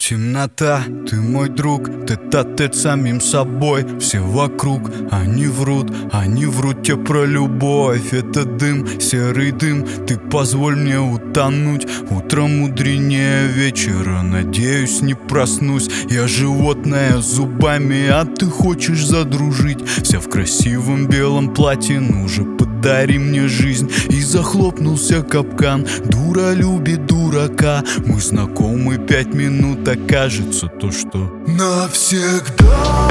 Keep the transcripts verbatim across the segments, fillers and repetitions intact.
Темнота, ты мой друг, ты тет самим собой. Все вокруг, они врут, они врут тебе про любовь. Это дым, серый дым, ты позволь мне утонуть. Утром мудренее вечера, надеюсь, не проснусь. Я животное с зубами, а ты хочешь задружить. Вся в красивом белом платье, ну же подари мне жизнь. И захлопнулся капкан, дура любит дурака. Мы знакомы пять минут, а кажется то, что навсегда.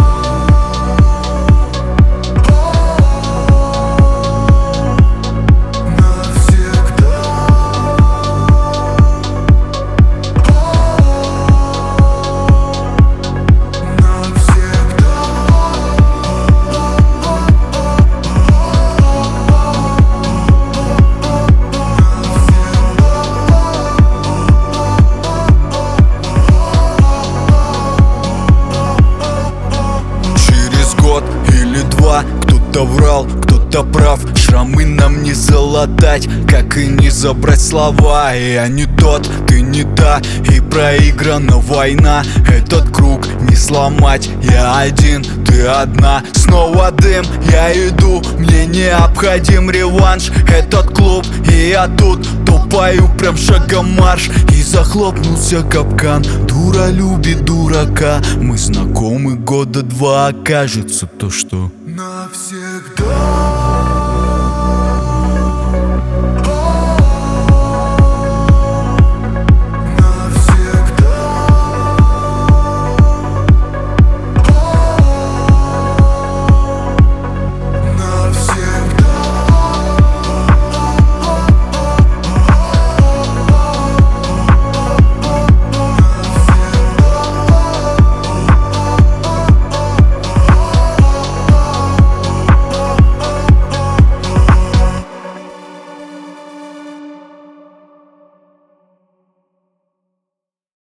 Или два, кто-то врал, кто-то прав. Шрамы нам не залатать, как и не забрать слова. Я не тот, ты не та, и проиграна война. Этот круг не сломать, я один, ты одна. Снова дым, я иду, мне необходим реванш. Этот клуб, и я тут, тупаю прям шагом марш. И захлопнулся капкан, дура любит дурака. Мы знакомы года два, кажется то, что навсегда.